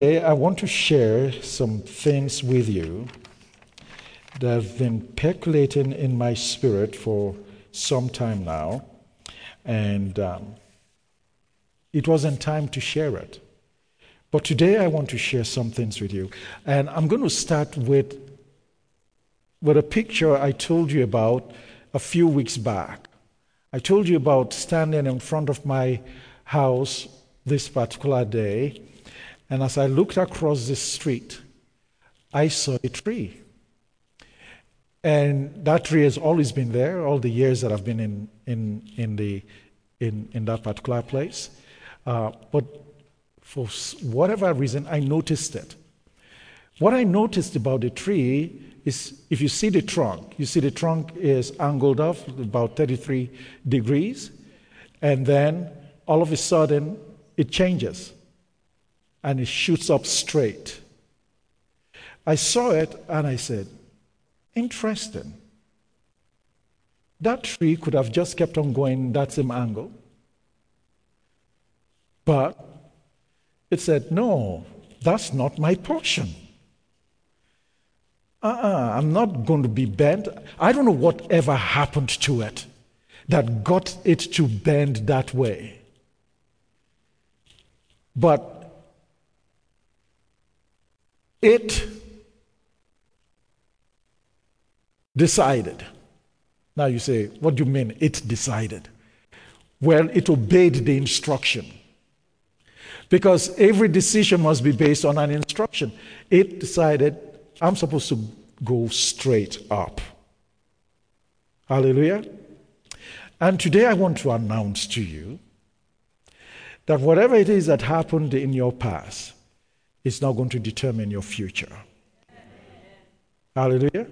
I want to share some things with you that have been percolating in my spirit for some time now, and it wasn't time to share it. But today I want to share some things with you, and I'm going to start with a picture I told you about a few weeks back. I told you about standing in front of my house this particular day, and as I looked across the street, I saw a tree. And that tree has always been there, all the years that I've been in that particular place. But for whatever reason, I noticed it. What I noticed about the tree is, if you see the trunk is angled off about 33 degrees, and then all of a sudden it changes and it shoots up straight. I saw it and I said, interesting. That tree could have just kept on going that same angle. But it said, no, that's not my portion. I'm not going to be bent. I don't know whatever happened to it that got it to bend that way. But it decided. Now you say, what do you mean it decided? Well, it obeyed the instruction. Because every decision must be based on an instruction. It decided, I'm supposed to go straight up. Hallelujah. And today I want to announce to you that whatever it is that happened in your past is not going to determine your future. Hallelujah.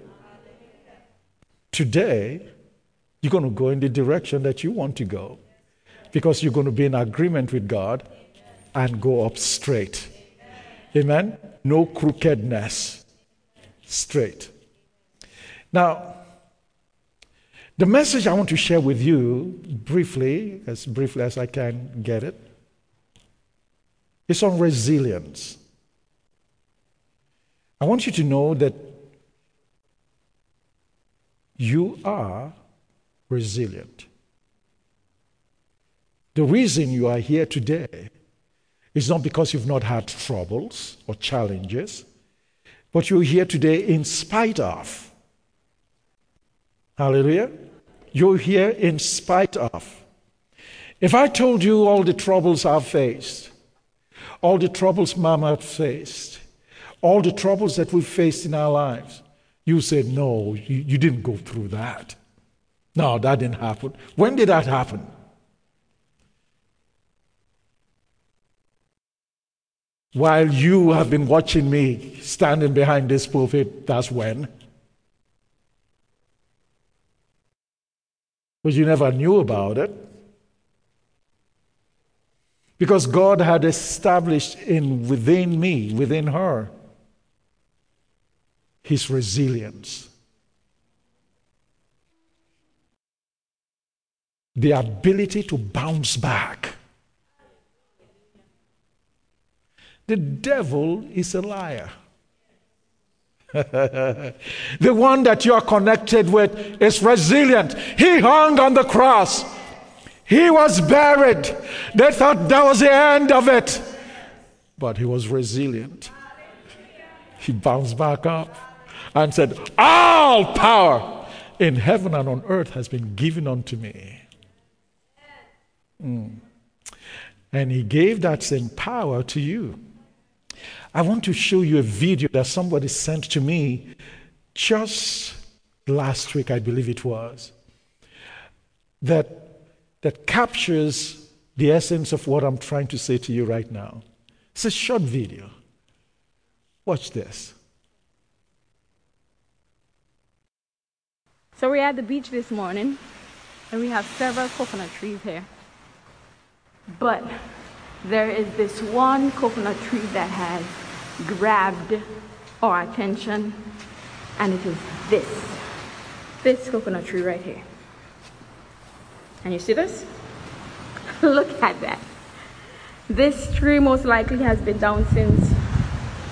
Today, you're going to go in the direction that you want to go because you're going to be in agreement with God and go up straight. Amen? No crookedness. Straight. Now, the message I want to share with you briefly as I can get it, is on resilience. I want you to know that you are resilient. The reason you are here today is not because you've not had troubles or challenges, but you're here today in spite of. Hallelujah. You're here in spite of. If I told you all the troubles I've faced, all the troubles Mama faced, all the troubles that we've faced in our lives, you said, no, you didn't go through that. No, that didn't happen. When did that happen? While you have been watching me standing behind this pulpit, that's when. But you never knew about it. Because God had established within me, within her, His resilience. The ability to bounce back. The devil is a liar. The one that you are connected with is resilient. He hung on the cross. He was buried. They thought that was the end of it. But he was resilient. He bounced back up and said, all power in heaven and on earth has been given unto me. And he gave that same power to you. I want to show you a video that somebody sent to me just last week, I believe it was, that captures the essence of what I'm trying to say to you right now. It's a short video. Watch this. So we're at the beach this morning, and we have several coconut trees here. But there is this one coconut tree that has grabbed our attention, and it is this coconut tree right here. And you see this? Look at that. This tree most likely has been down since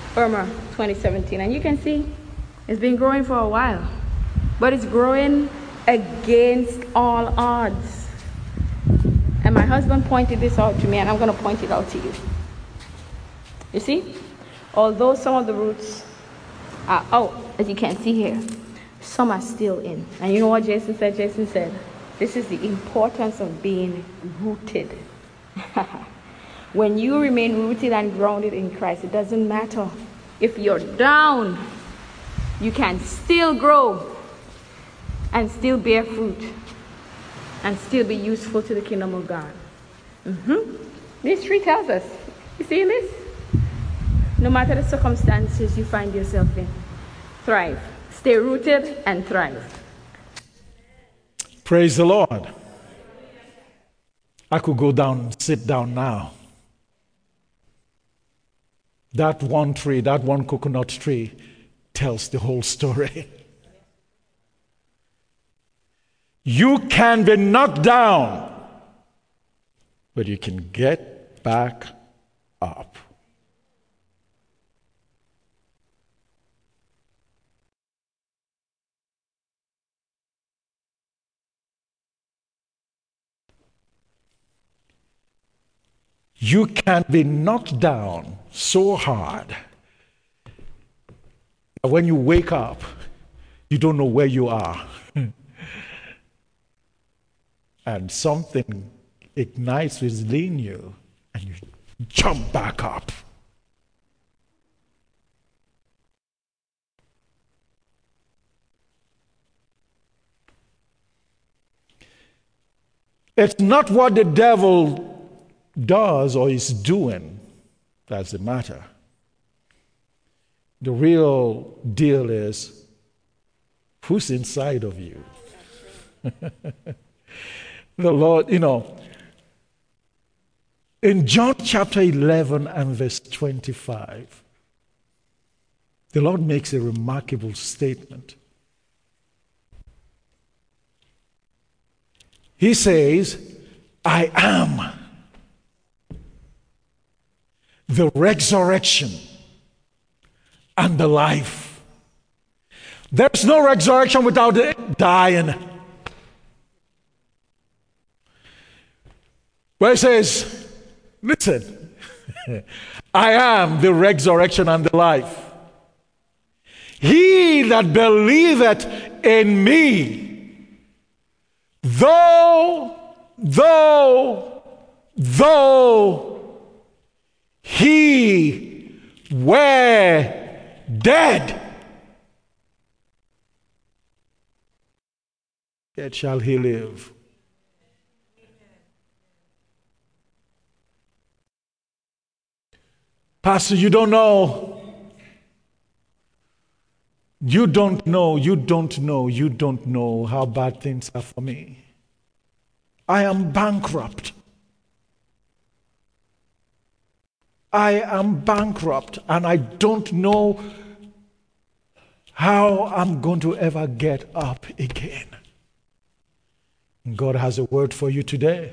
Irma 2017. And you can see it's been growing for a while, but it's growing against all odds. And my husband pointed this out to me, and I'm going to point it out to you. You see, although some of the roots are out, as you can see here, some are still in. And you know what Jason said? Jason said, this is the importance of being rooted. When you remain rooted and grounded in Christ, it doesn't matter if you're down, you can still grow and still bear fruit and still be useful to the kingdom of God. This tree tells us, you see this? No matter the circumstances you find yourself in, thrive. Stay rooted and thrive. Praise the Lord. I could go down and sit down now. That one tree, that one coconut tree, tells the whole story. You can be knocked down, but you can get back up. You can be knocked down so hard that when you wake up, you don't know where you are. And something ignites within you, and you jump back up. It's not what the devil does or is doing that's the matter. The real deal is who's inside of you. The Lord, in John chapter 11 and verse 25, the Lord makes a remarkable statement. He says, I am the resurrection and the life. There's no resurrection without dying. Where it says, listen, I am the resurrection and the life. He that believeth in me, though he were dead, yet shall he live. Pastor, you don't know. You don't know how bad things are for me. I am bankrupt. And I don't know how I'm going to ever get up again. God has a word for you today.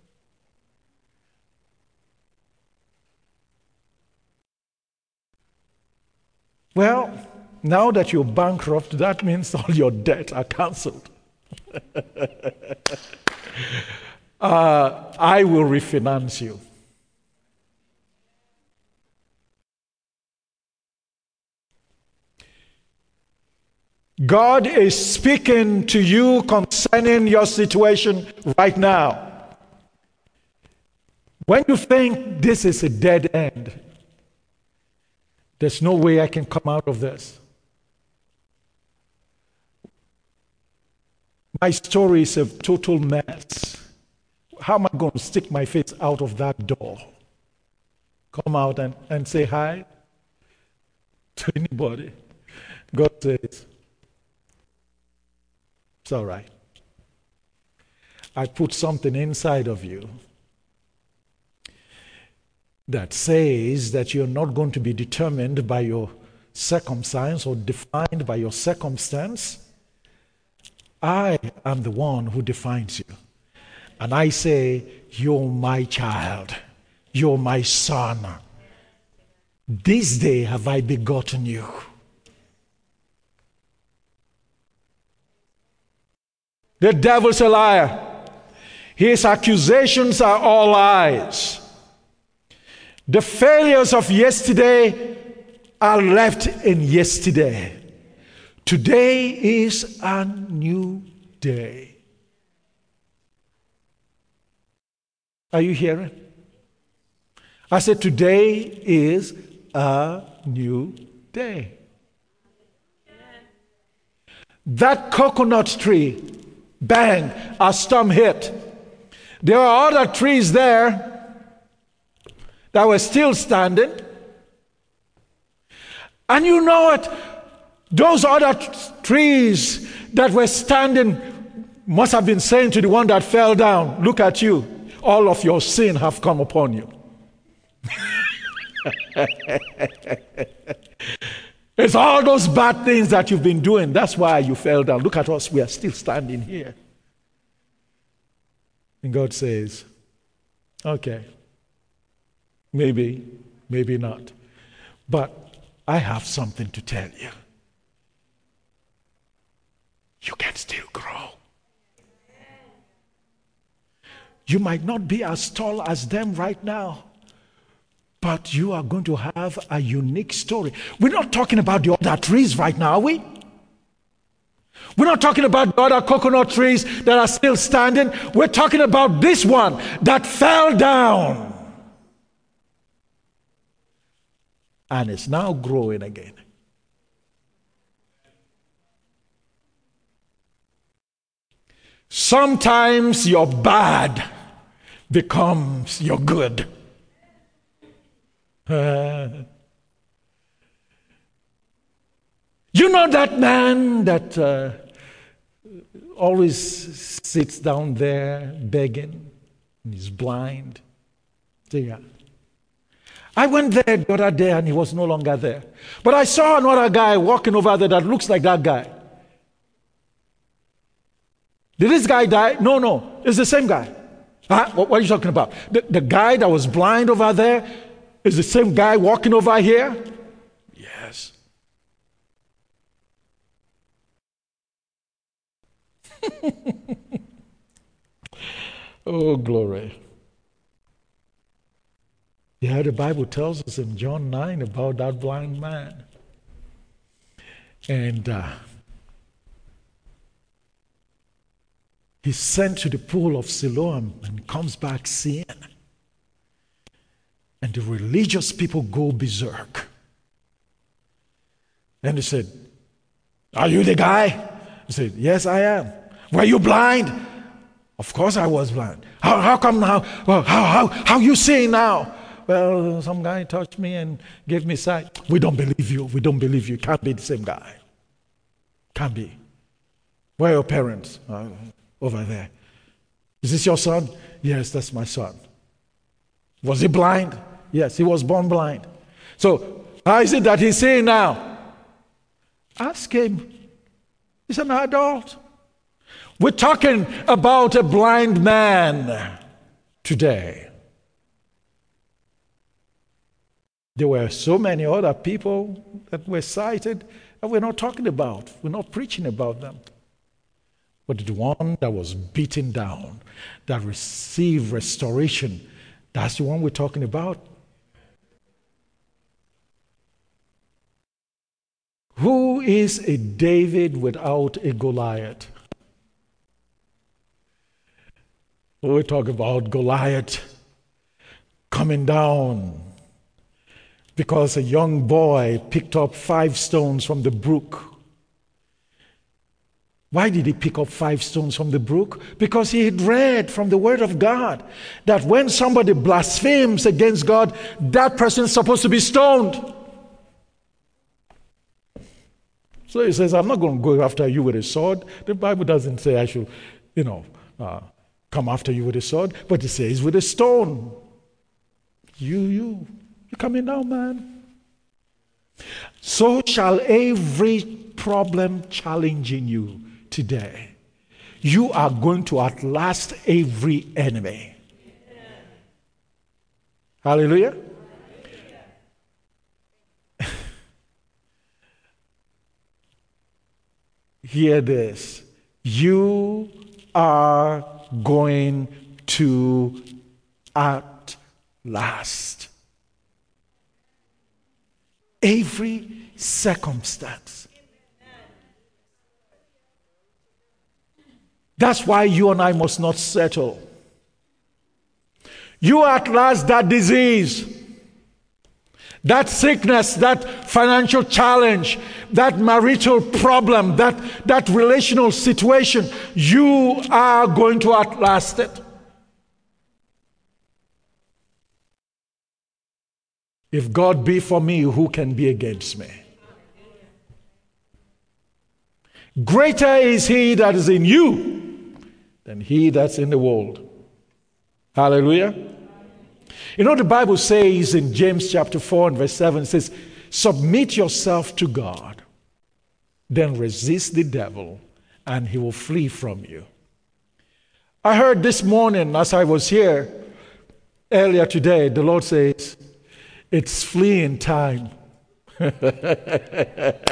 Well, now that you're bankrupt, that means all your debts are canceled. I will refinance you. God is speaking to you concerning your situation right now. When you think this is a dead end, there's no way I can come out of this. My story is a total mess. How am I going to stick my face out of that door? Come out and say hi to anybody? God says, it's all right. I put something inside of you that says that you're not going to be determined by your circumstance or defined by your circumstance. I am the one who defines you. And I say, you're my child. You're my son. This day have I begotten you. The devil's a liar. His accusations are all lies. The failures of yesterday are left in yesterday. Today is a new day. Are you hearing? I said today is a new day. That coconut tree, bang, a storm hit. There are other trees there that were still standing. And you know it, those other trees that were standing must have been saying to the one that fell down, look at you, all of your sin have come upon you. It's all those bad things that you've been doing. That's why you fell down. Look at us, we are still standing here. And God says, okay, maybe not. But I have something to tell you. You can still grow. You might not be as tall as them right now, but you are going to have a unique story. We're not talking about the other trees right now, are we? We're not talking about the other coconut trees that are still standing. We're talking about this one that fell down and is now growing again. Sometimes your bad becomes your good. You know that man that always sits down there begging, and he's blind? Yeah. I went there the other day and he was no longer there. But I saw another guy walking over there that looks like that guy. Did this guy die? No, it's the same guy. What are you talking about? The guy that was blind over there is the same guy walking over here? Yes. Oh, glory. Yeah, the Bible tells us in John 9 about that blind man. And he's sent to the pool of Siloam and comes back seeing. And the religious people go berserk. And they said, are you the guy? He said, yes, I am. Were you blind? Of course I was blind. How come now? Well, how you seeing now? Well, some guy touched me and gave me sight. We don't believe you. We don't believe you. Can't be the same guy. Can't be. Where are your parents? Over there. Is this your son? Yes, that's my son. Was he blind? Yes, he was born blind. So, how is it that he's seeing now? Ask him. He's an adult. We're talking about a blind man today. There were so many other people that were cited that we're not talking about. We're not preaching about them. But the one that was beaten down, that received restoration, that's the one we're talking about. Who is a David without a Goliath? We talk about Goliath coming down because a young boy picked up 5 stones from the brook. Why did he pick up 5 stones from the brook? Because he had read from the Word of God that when somebody blasphemes against God, that person is supposed to be stoned. So he says, I'm not going to go after you with a sword. The Bible doesn't say I should, come after you with a sword, but it says with a stone. You're coming down, man. So shall every problem challenging you today. You are going to outlast every enemy. Hallelujah. hear this. You are going to outlast every circumstance. That's why you and I must not settle. You outlast that disease, that sickness, that financial challenge, that marital problem, that relational situation. You are going to outlast it. If God be for me, who can be against me? Greater is he that is in you than he that's in the world. Hallelujah. You know, the Bible says in James chapter 4 and verse 7, it says, submit yourself to God, then resist the devil, and he will flee from you. I heard this morning as I was here earlier today, the Lord says, it's fleeing time. It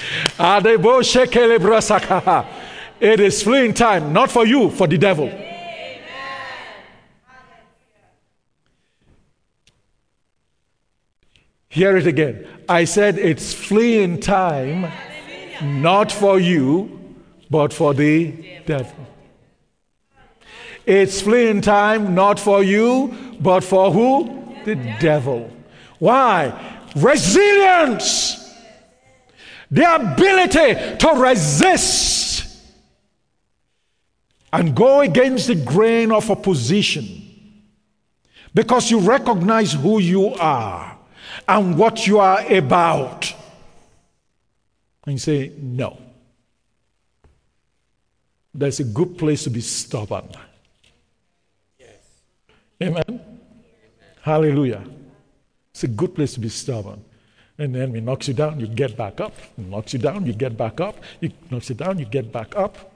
is fleeing time, not for you, for the devil. Hear it again. I said it's fleeing time, not for you, but for the devil. It's fleeing time, not for you, but for who? The devil. Why? Resilience. The ability to resist and go against the grain of opposition because you recognize who you are and what you are about. And you say, no. That's a good place to be stubborn. Yes. Amen? Hallelujah. It's a good place to be stubborn. And then he knocks you down, you get back up. He knocks you down, you get back up. He knocks you down, you get back up.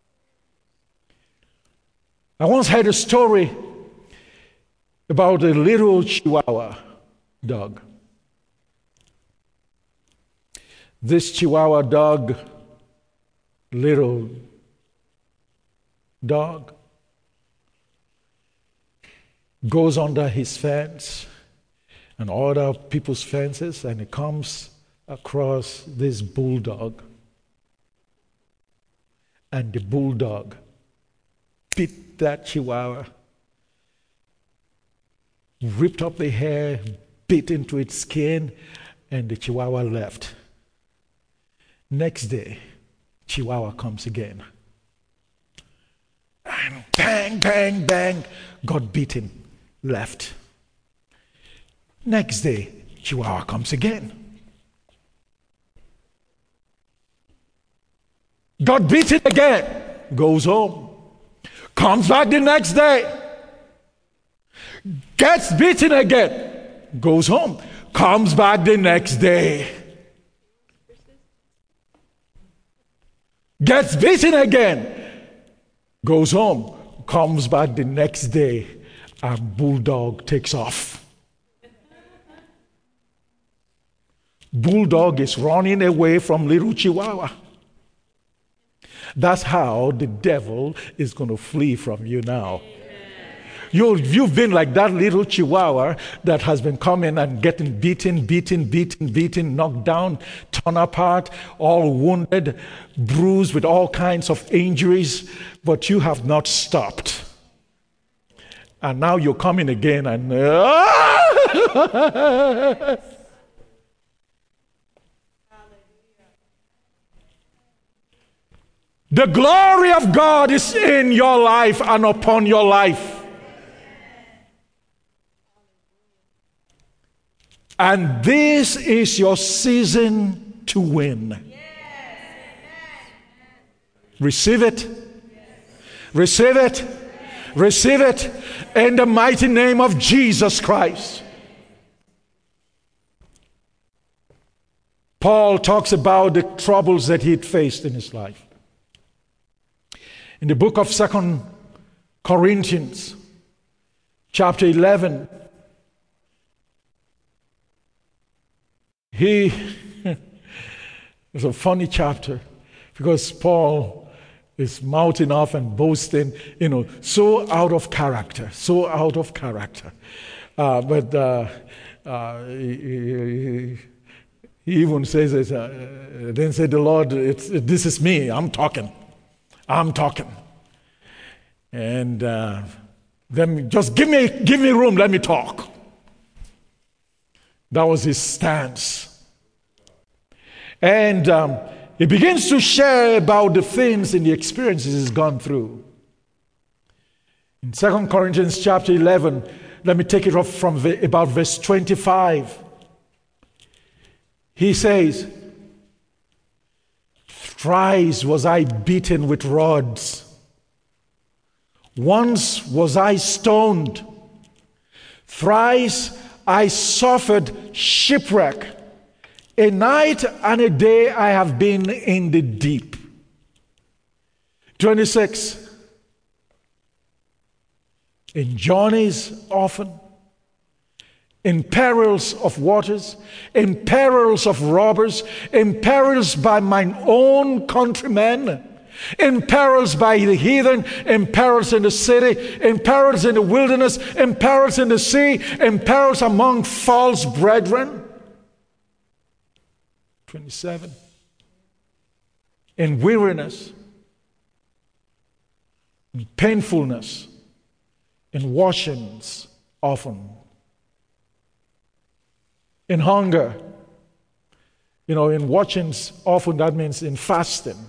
I once heard a story about a little Chihuahua dog. This Chihuahua dog, little dog, goes under his fence and other people's fences, and it comes across this bulldog. And the bulldog bit that Chihuahua, ripped up the hair, bit into its skin, and the Chihuahua left. Next day, Chihuahua comes again. And bang, bang, bang, got beaten, left. Next day, Chihuahua comes again. Got beaten again, goes home. Comes back the next day. Gets beaten again, goes home. Comes back the next day. Gets beaten again, goes home. Comes back the next day, and bulldog takes off. Bulldog is running away from little Chihuahua. That's how the devil is going to flee from you now. You've been like that little Chihuahua that has been coming and getting beaten, knocked down, torn apart, all wounded, bruised with all kinds of injuries, but you have not stopped. And now you're coming again and the glory of God is in your life and upon your life. And this is your season to win. Receive it. Receive it. Receive it in the mighty name of Jesus Christ. Paul talks about the troubles that he'd faced in his life. In the book of 2 Corinthians, chapter 11, it's a funny chapter. Because Paul is mouthing off and boasting, so out of character, so out of character. But he even says, then said the Lord, this is me, I'm talking. And then just give me room, let me talk. That was his stance. And he begins to share about the things and the experiences he's gone through. In 2 Corinthians chapter 11, let me take it off from about verse 25. He says, "Thrice was I beaten with rods. Once was I stoned. Thrice I suffered shipwreck. A night and a day I have been in the deep." 26. In journeys often, in perils of waters, in perils of robbers, in perils by mine own countrymen, in perils by the heathen, in perils in the city, in perils in the wilderness, in perils in the sea, in perils among false brethren. 27. In weariness, in painfulness, in washings often, in hunger. In watchings often, that means in fasting.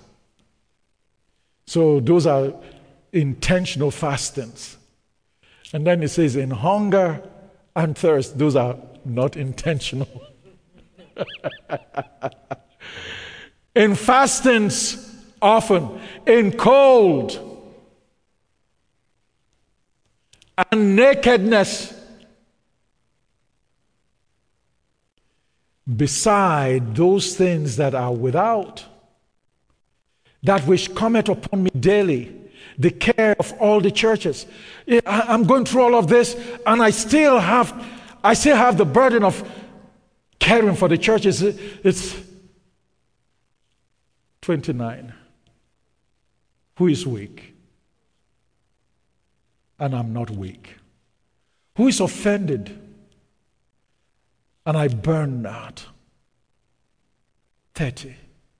So those are intentional fastings. And then it says in hunger and thirst, those are not intentional. In fastings often, in cold and nakedness, beside those things that are without, that which cometh upon me daily, the care of all the churches. I'm going through all of this, and I still have the burden of caring for the churches. It's 29. Who is weak? And I'm not weak. Who is offended? And I burn not. 30.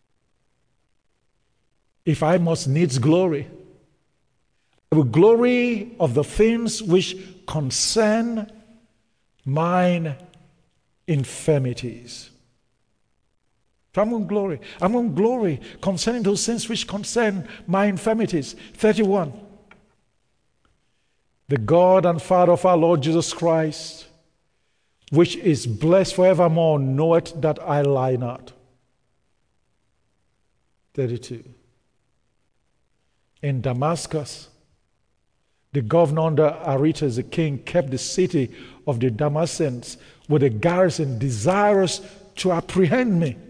If I must needs glory, I will glory of the things which concern mine infirmities. So I'm going to glory concerning those things which concern my infirmities. 31. The God and Father of our Lord Jesus Christ, which is blessed forevermore, knoweth that I lie not. 32. In Damascus, the governor under Aretas the king kept the city of the Damascens with a garrison desirous to apprehend me.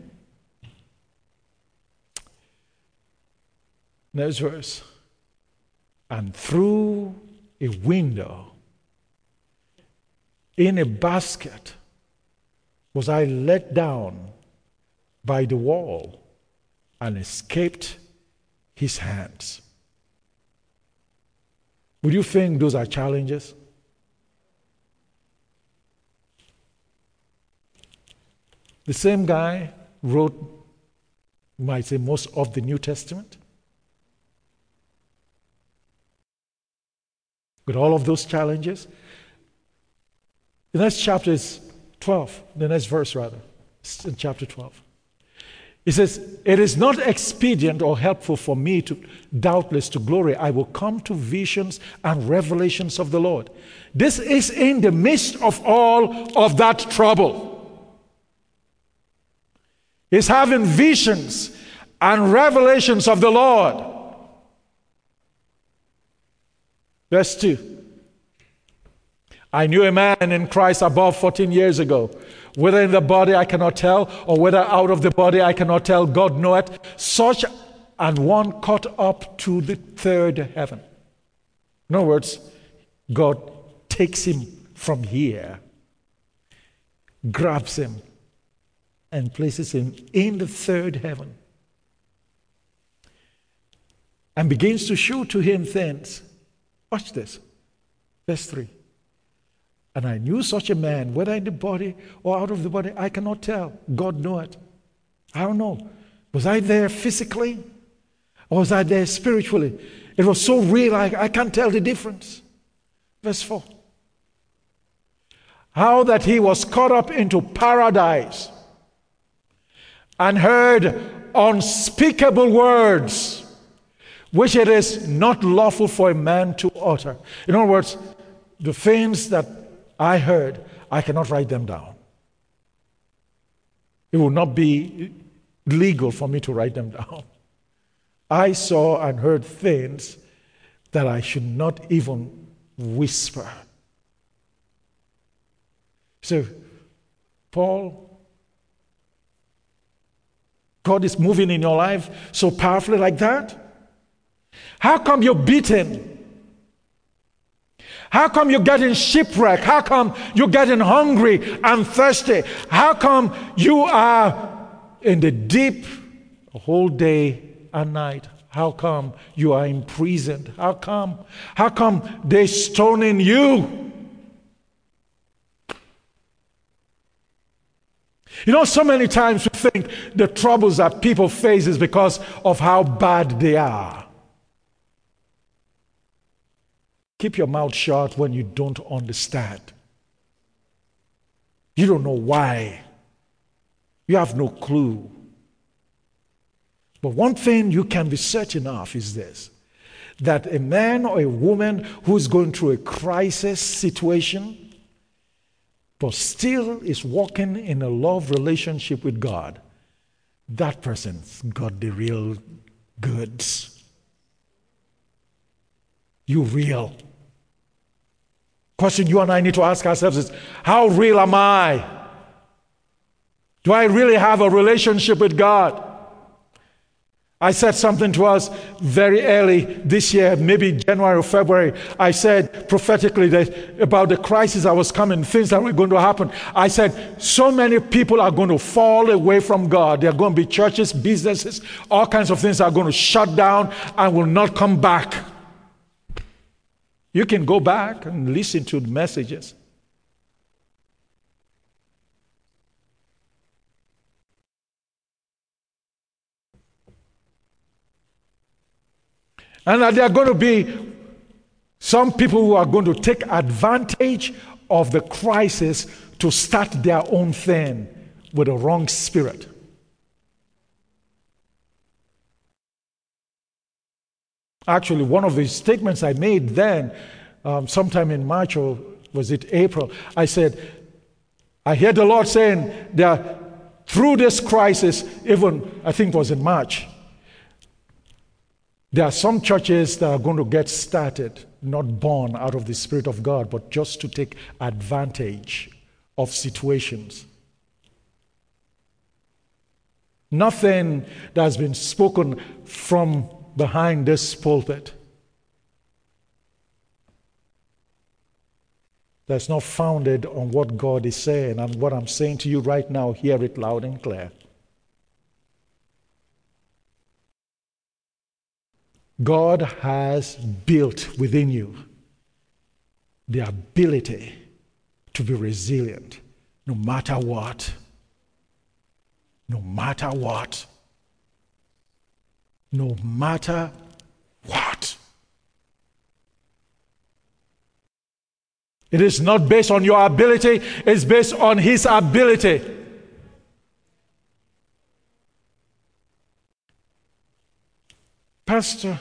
Next verse. And through a window in a basket was I let down by the wall and escaped his hands. Would you think those are challenges? The same guy wrote, you might say, most of the New Testament. With all of those challenges. The next chapter is 12. The next verse, rather. It's in chapter 12. He says, "It is not expedient or helpful for me to doubtless to glory. I will come to visions and revelations of the Lord." This is in the midst of all of that trouble. He's having visions and revelations of the Lord. Verse 2. I knew a man in Christ above 14 years ago. Whether in the body I cannot tell, or whether out of the body I cannot tell, God knoweth. Such an one caught up to the third heaven. In other words, God takes him from here, grabs him, and places him in the third heaven. and begins to show to him things. Watch this. Verse 3. And I knew such a man, whether in the body or out of the body, I cannot tell. God knoweth. I don't know. Was I there physically? Or was I there spiritually? It was so real, I can't tell the difference. Verse 4. How that he was caught up into paradise and heard unspeakable words, which it is not lawful for a man to utter. In other words, the things that I heard, I cannot write them down. It will not be legal for me to write them down. I saw and heard things that I should not even whisper. So, Paul, God is moving in your life so powerfully like that? How come you're beaten? How come you're getting shipwrecked? How come you're getting hungry and thirsty? How come you are in the deep a whole day and night? How come you are imprisoned? How come? How come they're stoning you? You know, so many times we think the troubles that people face is because of how bad they are. Keep your mouth shut when you don't understand. You don't know why. You have no clue. But one thing you can be certain of is this, that a man or a woman who is going through a crisis situation, but still is walking in a love relationship with God, that person's got the real goods. You real. Question you and I need to ask ourselves is, how real am I? Do I really have a relationship with God? I said something to us very early this year, maybe January or February. I said prophetically that about the crisis that was coming, things that were going to happen. I said, so many people are going to fall away from God. There are going to be churches, businesses, all kinds of things are going to shut down and will not come back. You can go back and listen to the messages. And that there are going to be some people who are going to take advantage of the crisis to start their own thing with a wrong spirit. Actually, one of the statements I made then, sometime in March or was it April, I said, I hear the Lord saying that through this crisis, even I think it was in March, there are some churches that are going to get started, not born out of the Spirit of God, but just to take advantage of situations. Nothing that has been spoken from behind this pulpit that's not founded on what God is saying, and what I'm saying to you right now, hear it loud and clear. God has built within you the ability to be resilient no matter what. No matter what. No matter what. It is not based on your ability, it's based on His ability. Pastor,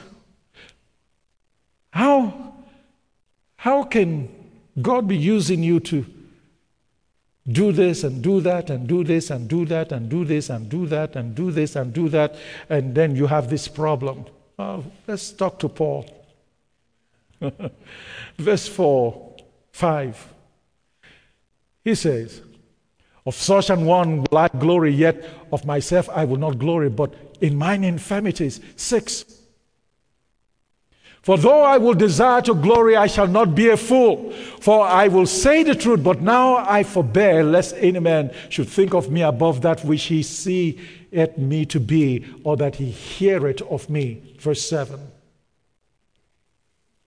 how can God be using you to do this and do that and do this and do that and do this and do that and do this and do that, and then you have this problem? Let's talk to Paul. Verse 5. He says, of such an one will I glory, yet of myself I will not glory, but in mine infirmities. 6. For though I will desire to glory, I shall not be a fool. For I will say the truth, but now I forbear, lest any man should think of me above that which he seeth me to be, or that he heareth of me. Verse 7.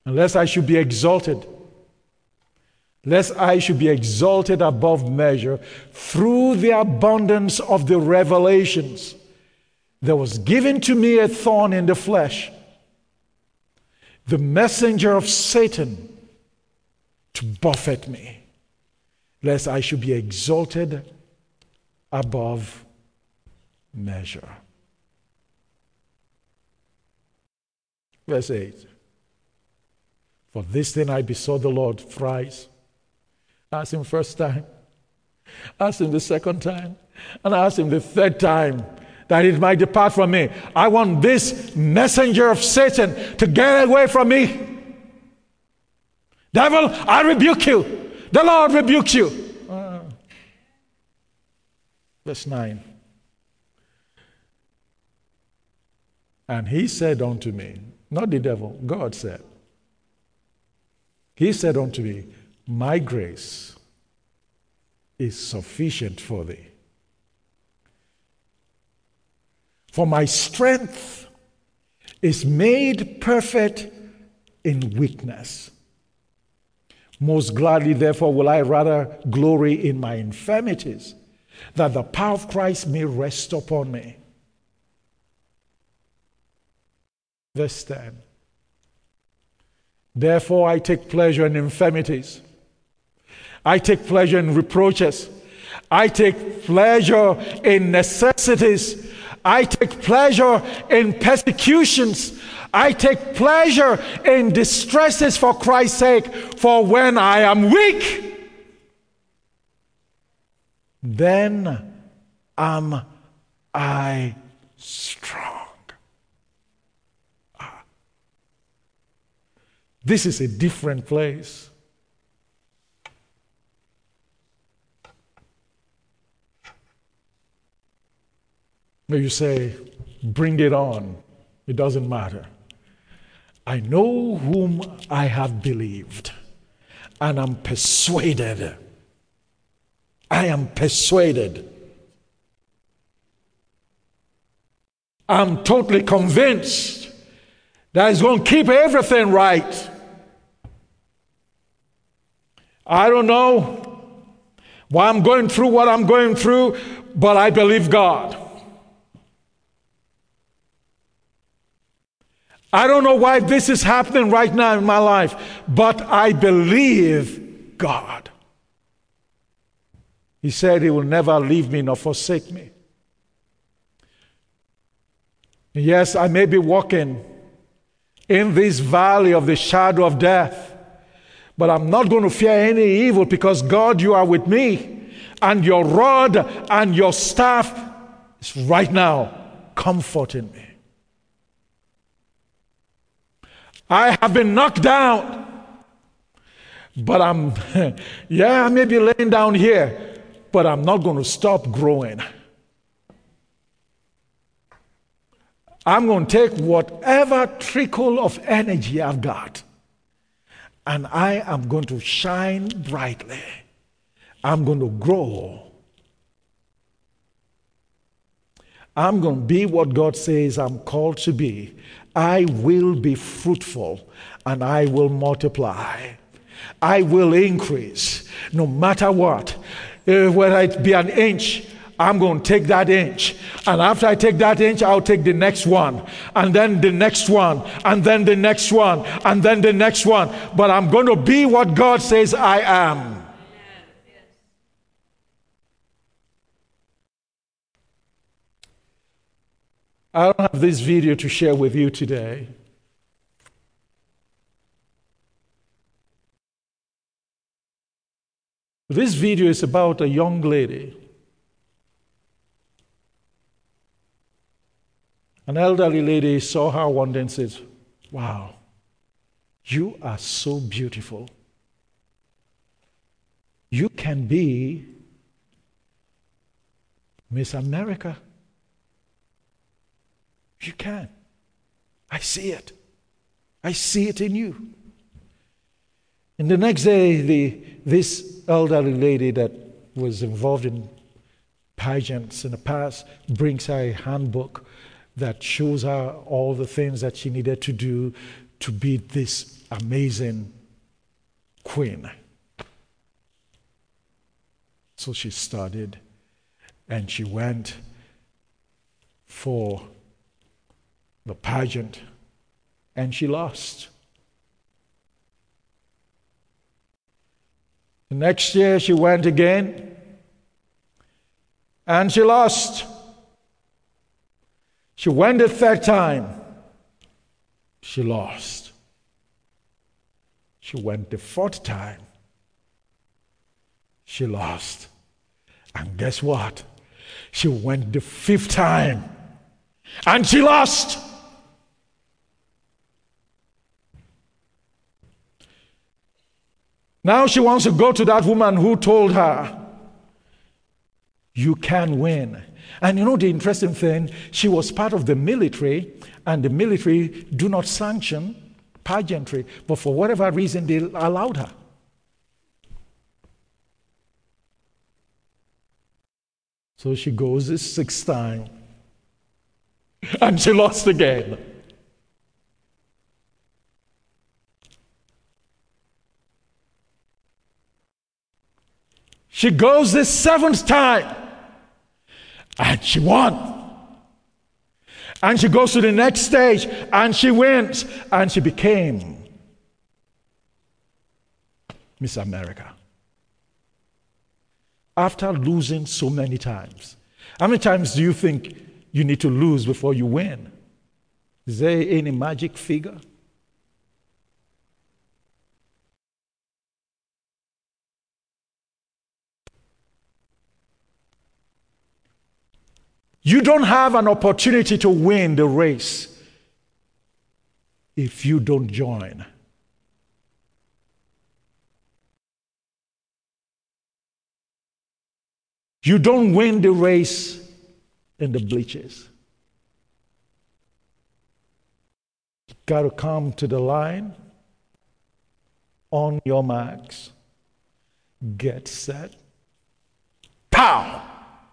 unless I should be exalted, lest I should be exalted above measure through the abundance of the revelations. There was given to me a thorn in the flesh, the messenger of Satan, to buffet me, lest I should be exalted above measure. Verse 8. For this thing I besought the Lord thrice. Asked him first time, asked him the second time, and asked him the third time, that it might depart from me. I want this messenger of Satan to get away from me. Devil, I rebuke you. The Lord rebukes you. Verse 9. And he said unto me, not the devil, God said. He said unto me, my grace is sufficient for thee. For my strength is made perfect in weakness. Most gladly, therefore, will I rather glory in my infirmities, that the power of Christ may rest upon me. Verse 10. Therefore, I take pleasure in infirmities. I take pleasure in reproaches. I take pleasure in necessities. I take pleasure in persecutions. I take pleasure in distresses for Christ's sake. For when I am weak, then am I strong. This is a different place. May you say, bring it on. It doesn't matter. I know whom I have believed, and I'm persuaded. I am persuaded. I'm totally convinced that He's going to keep everything right. I don't know why I'm going through what I'm going through, but I believe God. I don't know why this is happening right now in my life, but I believe God. He said He will never leave me nor forsake me. Yes, I may be walking in this valley of the shadow of death, but I'm not going to fear any evil, because God, you are with me, and your rod and your staff is right now comforting me. I have been knocked down, but I may be laying down here, but I'm not going to stop growing. I'm going to take whatever trickle of energy I've got, and I am going to shine brightly. I'm going to grow. I'm going to be what God says I'm called to be. I will be fruitful, and I will multiply. I will increase no matter what. Whether it be an inch, I'm going to take that inch. And after I take that inch, I'll take the next one. And then the next one. And then the next one. And then the next one. But I'm going to be what God says I am. I don't have this video to share with you today. This video is about a young lady, an elderly lady saw her one day and said, "Wow, you are so beautiful. You can be Miss America. You can. I see it. I see it in you." And the next day, this elderly lady that was involved in pageants in the past brings her a handbook that shows her all the things that she needed to do to be this amazing queen. So she studied and she went for the pageant and she lost. The next year she went again and she lost. She went the third time. She lost. She went the fourth time. She lost. And guess what? She went the fifth time. And she lost. Now she wants to go to that woman who told her, you can win. And you know the interesting thing, she was part of the military, and the military do not sanction pageantry, but for whatever reason they allowed her. So she goes the sixth time, and she lost again. She goes the seventh time, and she won. And she goes to the next stage, and she wins, and she became Miss America. After losing so many times. How many times do you think you need to lose before you win? Is there any magic figure? You don't have an opportunity to win the race if you don't join. You don't win the race in the bleachers. You got to come to the line, on your marks, get set, pow!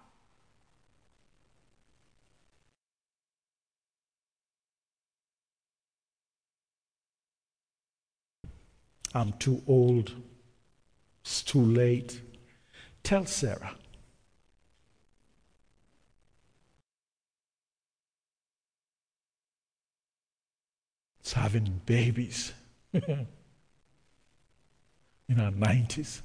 I'm too old. It's too late. Tell Sarah. It's having babies in her 90s.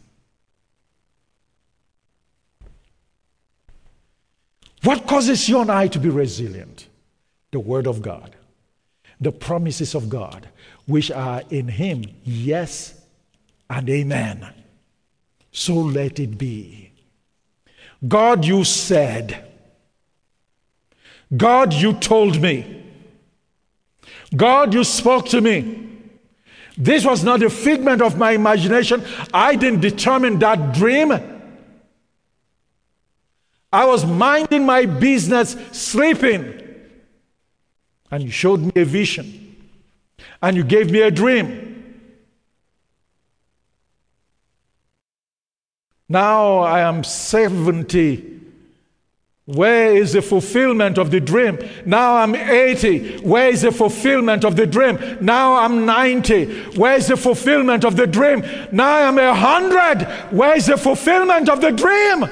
What causes you and I to be resilient? The Word of God, the promises of God, which are in Him, yes and amen. So let it be. God, you said. God, you told me. God, you spoke to me. This was not a figment of my imagination. I didn't determine that dream. I was minding my business, sleeping. And you showed me a vision. And you gave me a dream. Now I am 70. Where is the fulfillment of the dream? Now I'm 80. Where is the fulfillment of the dream? Now I'm 90. Where is the fulfillment of the dream? Now I'm 100. Where is the fulfillment of the dream?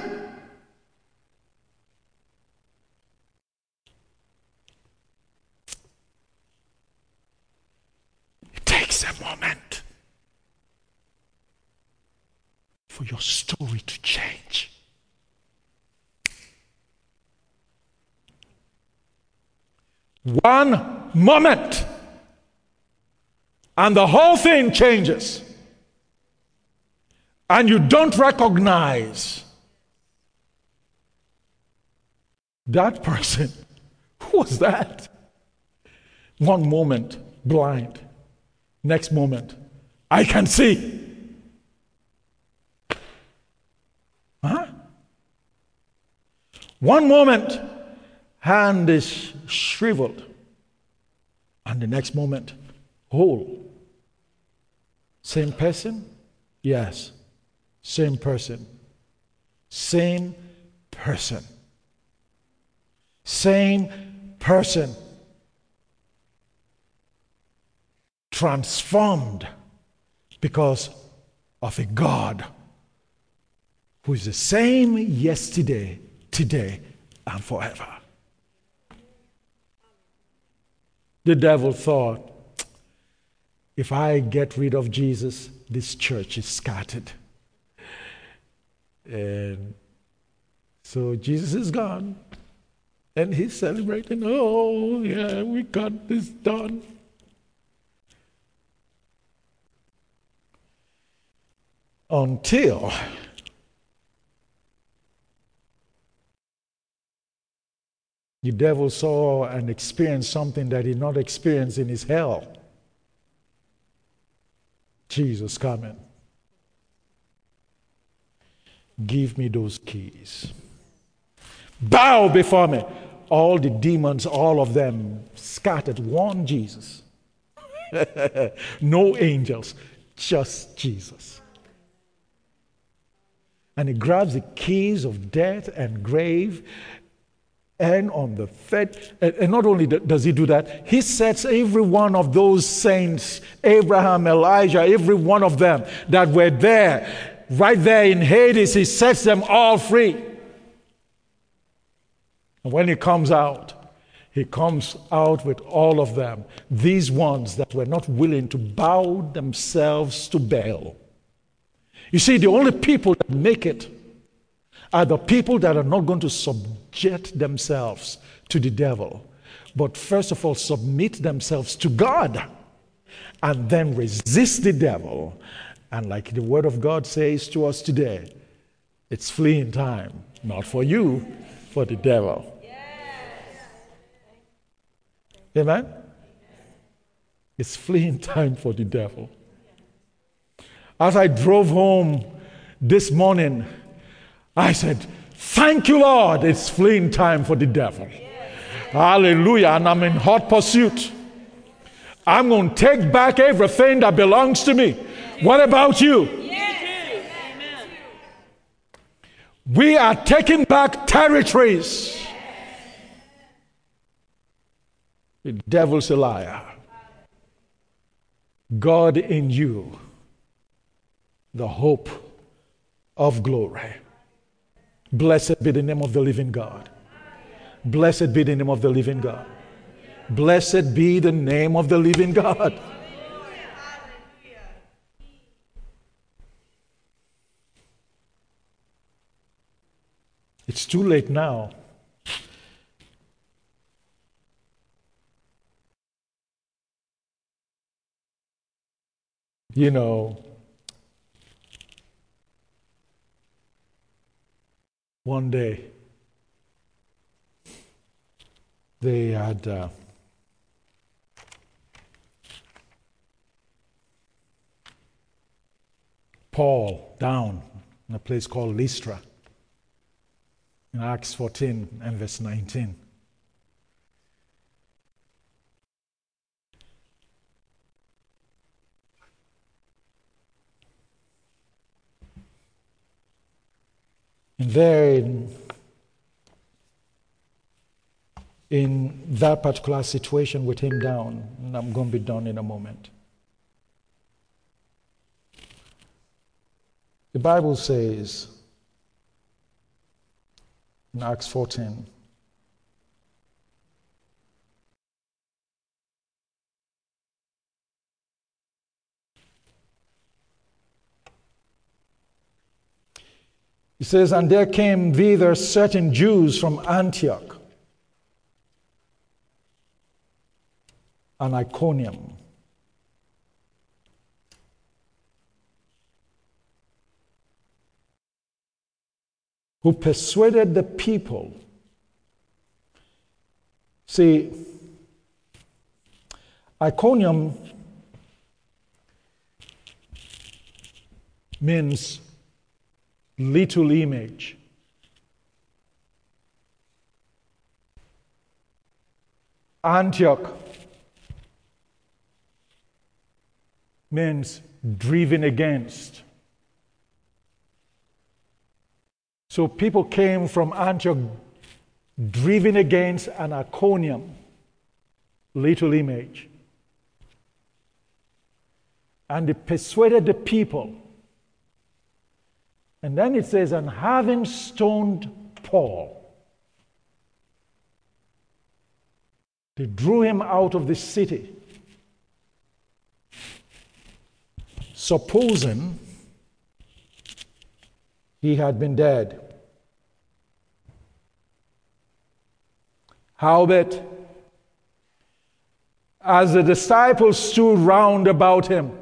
It takes a moment for your story to change. One moment, and the whole thing changes. And you don't recognize that person. Who was that? One moment, blind. Next moment, I can see. Huh? One moment, hand is shriveled. And the next moment, whole. Same person? Yes. Same person. Same person. Same person. transformed because of a God who is the same yesterday, today, and forever. The devil thought, if I get rid of Jesus, this church is scattered. And so Jesus is gone. And he's celebrating, oh, yeah, we got this done. Until the devil saw and experienced something that he did not experience in his hell. Jesus coming. Give me those keys. Bow before me. All the demons, all of them scattered. One Jesus. No angels, just Jesus. And he grabs the keys of death and grave. And on the third, and not only does he do that, he sets every one of those saints, Abraham, Elijah, every one of them that were there, right there in Hades, he sets them all free. And when he comes out with all of them, these ones that were not willing to bow themselves to Baal. You see, the only people that make it are the people that are not going to subject themselves to the devil, but first of all submit themselves to God and then resist the devil. And like the Word of God says to us today, it's fleeing time, not for you, for the devil. Amen? It's fleeing time for the devil. As I drove home this morning, I said, thank you, Lord, it's fleeing time for the devil. Hallelujah. And I'm in hot pursuit. I'm going to take back everything that belongs to me. What about you? We are taking back territories. The devil's a liar. God in you, the hope of glory. Blessed be the name of the living God. Blessed be the name of the living God. Blessed be the name of the living God. It's too late now. You know, one day they had Paul down in a place called Lystra in Acts 14 and verse 19. And there in that particular situation with him down, and I'm going to be done in a moment, the Bible says in Acts 14, it says, and there came thither certain Jews from Antioch and Iconium, who persuaded the people. See, Iconium means little image. Antioch means driven against. So people came from Antioch driven against an Iconium, little image. And they persuaded the people. And then it says, and having stoned Paul, they drew him out of the city, supposing he had been dead. Howbeit, as the disciples stood round about him,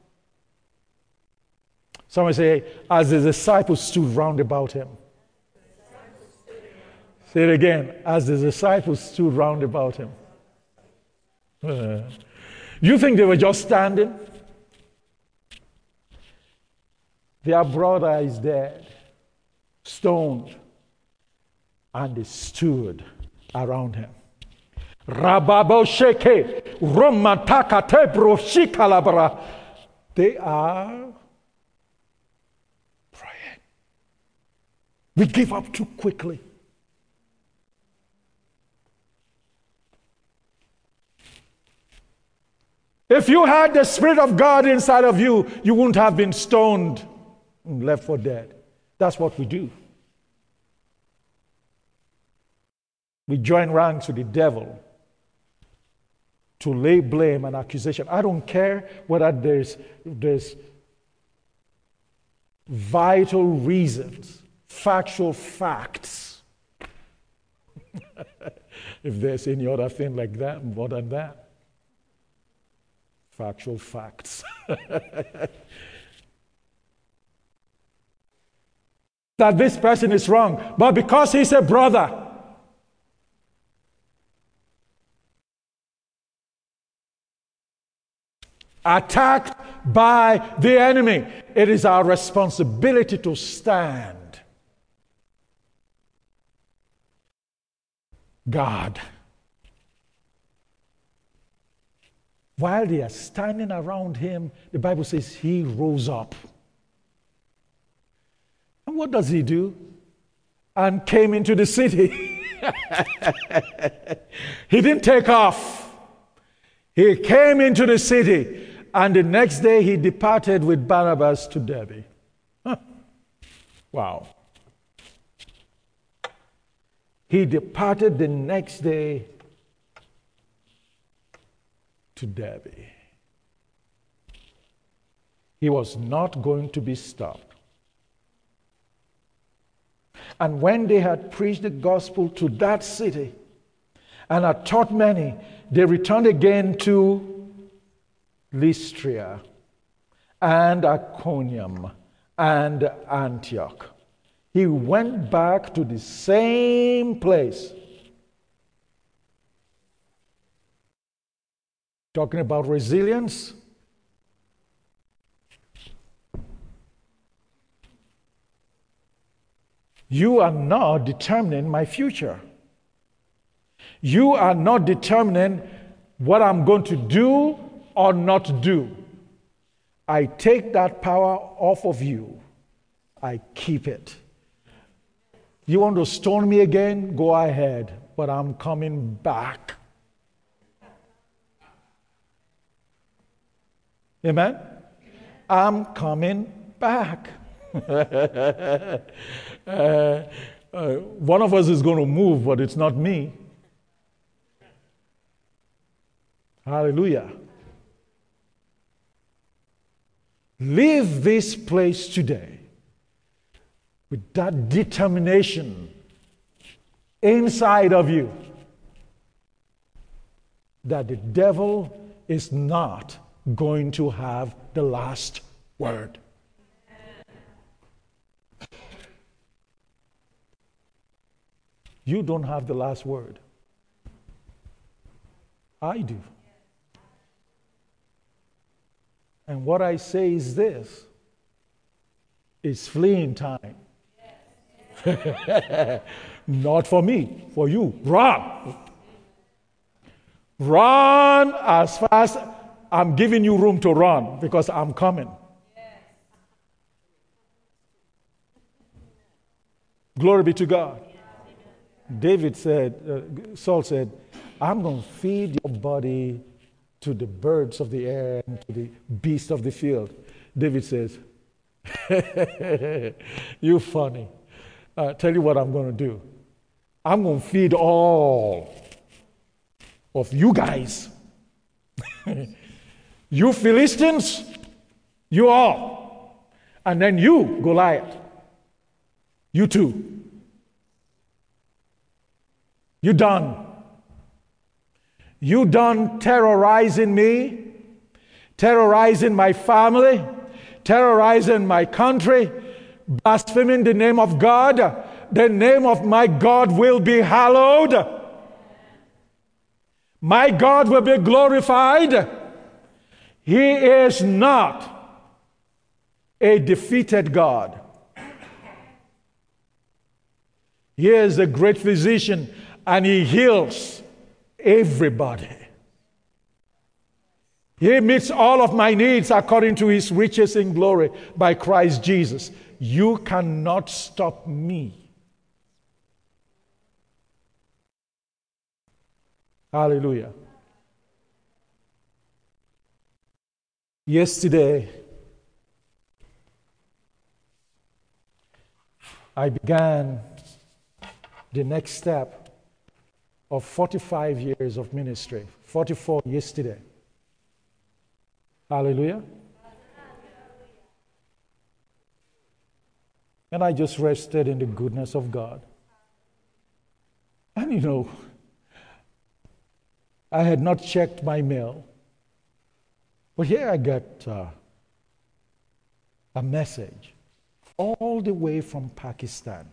someone say, as the disciples stood round about him. Say it again, as the disciples stood round about him. You think they were just standing? Their brother is dead, stoned, and they stood around him. Rababosheke, Romatakate broshikalabra. They are praying. We give up too quickly. If you had the Spirit of God inside of you, you wouldn't have been stoned and left for dead. That's what we do. We join ranks with the devil to lay blame and accusation. I don't care whether there's vital reasons, factual facts. If there's any other thing like that, more than that. Factual facts. That this person is wrong, but because he's a brother, attacked by the enemy, it is our responsibility to stand. God. While they are standing around him, the Bible says he rose up. And what does he do? And came into the city. He didn't take off. He came into the city, and the next day he departed with Barnabas to Derbe. Huh. Wow. He departed the next day to Derbe. He was not going to be stopped. And when they had preached the gospel to that city and had taught many, they returned again to Lystra and Iconium and Antioch. He went back to the same place. Talking about resilience. You are not determining my future. You are not determining what I'm going to do or not do. I take that power off of you. I keep it. You want to stone me again? Go ahead. But I'm coming back. Amen? I'm coming back. One of us is going to move, but it's not me. Hallelujah. Leave this place today with that determination inside of you that the devil is not going to have the last word. You don't have the last word. I do. And what I say is this: it's fleeing time. Not for me, for you. Run. Run as fast. I'm giving you room to run because I'm coming. Glory be to God. Saul said, I'm going to feed your body to the birds of the air and to the beasts of the field. David says, "You funny. Tell you what I'm going to do. I'm going to feed all of you guys. You Philistines, you all. And then you, Goliath, you too. You done. You done terrorizing me, terrorizing my family, terrorizing my country, blaspheming the name of God. The name of my God will be hallowed. My God will be glorified. He is not a defeated God. He is a great physician, and he heals everybody. He meets all of my needs according to his riches in glory by Christ Jesus. You cannot stop me. Hallelujah. Yesterday, I began the next step of 45 years of ministry. 44 yesterday. Hallelujah. And I just rested in the goodness of God. And I had not checked my mail. But here I got a message all the way from Pakistan.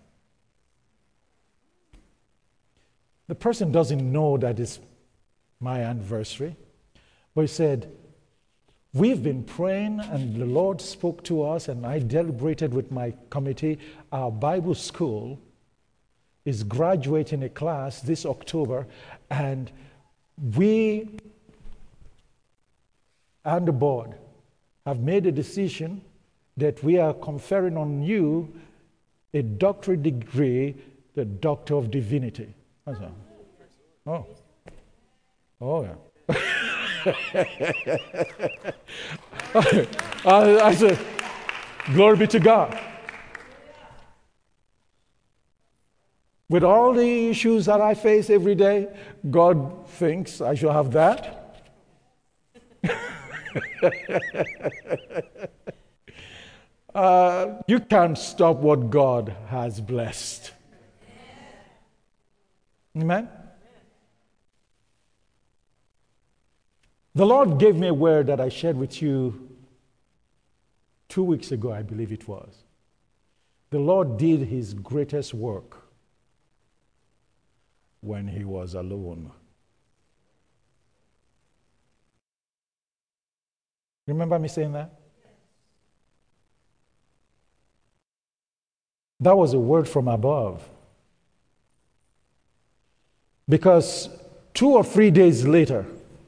The person doesn't know that it's my anniversary, but he said, "We've been praying and the Lord spoke to us, and I deliberated with my committee. Our Bible school is graduating a class this October, and we and the board have made a decision that we are conferring on you a doctorate degree, the Doctor of Divinity." I said, oh yeah. I said, glory be to God. With all the issues that I face every day, God thinks I should have that. You can't stop what God has blessed. Amen? The Lord gave me a word that I shared with you 2 weeks ago, I believe it was. The Lord did his greatest work when he was alone. Remember me saying that? That was a word from above. Because 2 or 3 days later,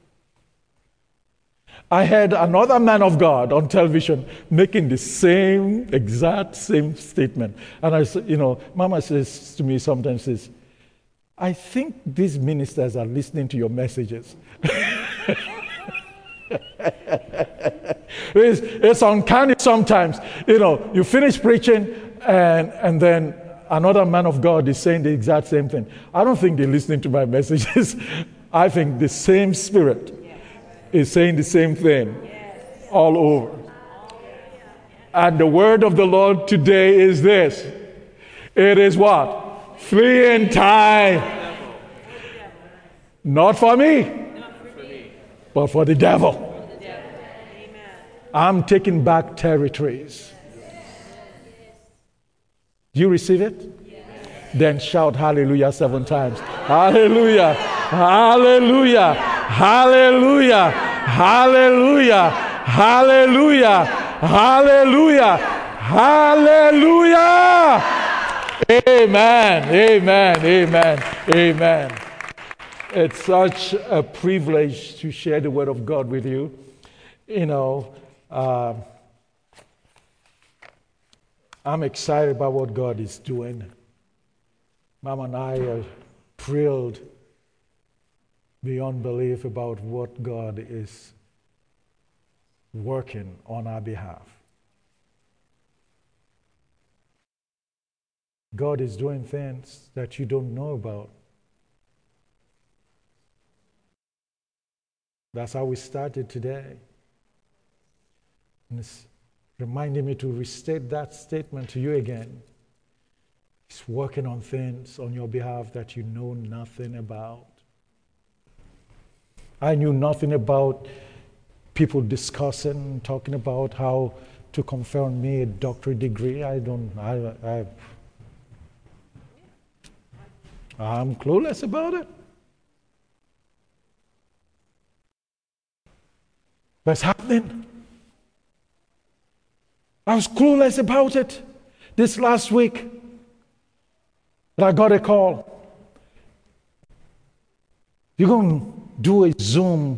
I had another man of God on television making the exact same statement. And I said, Mama says to me sometimes, "I think these ministers are listening to your messages." It's uncanny sometimes. You finish preaching and then another man of God is saying the exact same thing. I don't think they're listening to my messages. I think the same spirit is saying the same thing all over. And the word of the Lord today is this. It is what? Fleeing time. Not for me, but for the devil. I'm taking back territories. Do you receive it? Then shout hallelujah 7 times. Hallelujah. Hallelujah. Hallelujah. Hallelujah. Hallelujah. Hallelujah. Hallelujah. Amen. Amen. Amen. Amen. It's such a privilege to share the word of God with you. I'm excited about what God is doing. Mama and I are thrilled beyond belief about what God is working on our behalf. God is doing things that you don't know about. That's how we started today. And it's reminding me to restate that statement to you again. He's working on things on your behalf that you know nothing about. I knew nothing about people discussing, talking about how to confer on me a doctorate degree. I'm clueless about it. But it's happening. I was clueless about it this last week. But I got a call. You're going to do a Zoom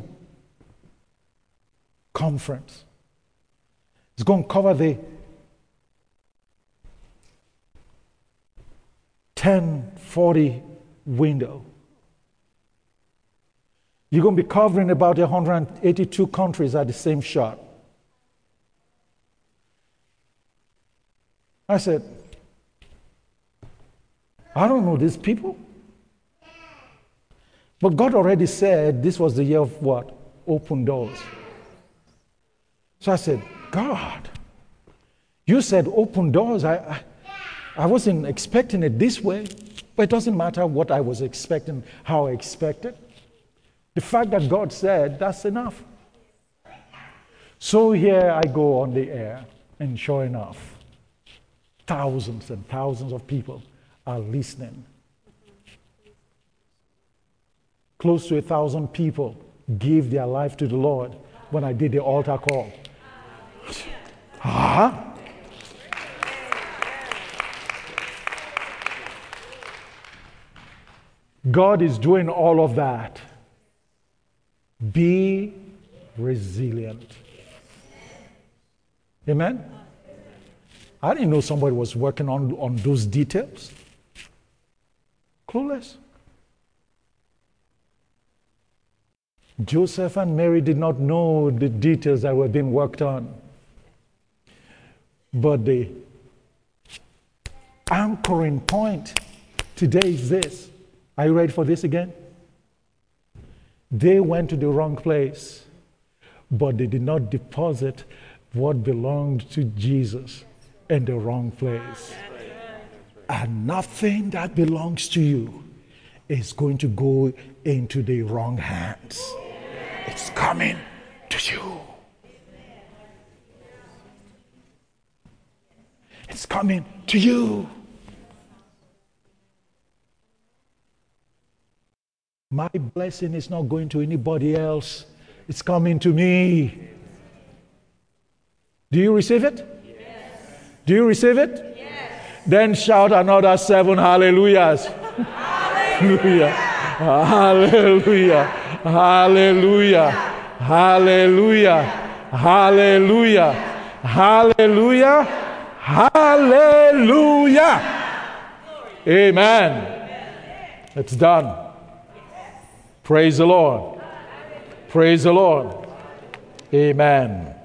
conference. It's going to cover the 10:40 window. You're going to be covering about 182 countries at the same shot. I said, I don't know these people. But God already said this was the year of what? Open doors. So I said, God, you said open doors. I wasn't expecting it this way, but it doesn't matter what I was expecting, how I expected. The fact that God said, that's enough. So here I go on the air, and sure enough, thousands and thousands of people are listening. Close to 1,000 people gave their life to the Lord when I did the altar call. God is doing all of that. Be resilient. Amen? I didn't know somebody was working on those details. Clueless. Joseph and Mary did not know the details that were being worked on. But the anchoring point today is this. Are you ready for this again? They went to the wrong place, but they did not deposit what belonged to Jesus in the wrong place. And nothing that belongs to you is going to go into the wrong hands. It's coming to you. It's coming to you. My blessing is not going to anybody else. It's coming to me. Do you receive it? Yes. Do you receive it? Yes. Then shout another 7 hallelujahs. Hallelujah. Hallelujah. Hallelujah. Hallelujah. Hallelujah. Hallelujah. Hallelujah. Amen. It's done. Praise the Lord. Praise the Lord. Amen.